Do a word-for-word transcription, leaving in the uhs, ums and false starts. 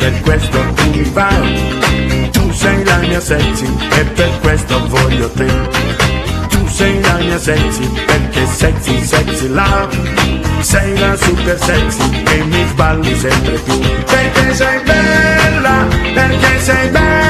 per questo tu mi fai. Tu sei la mia sexy e per questo voglio te. Tu sei la mia sexy perché sexy, sexy love. Sei la super sexy e mi sballi sempre più. Perché sei bella, perché sei bella.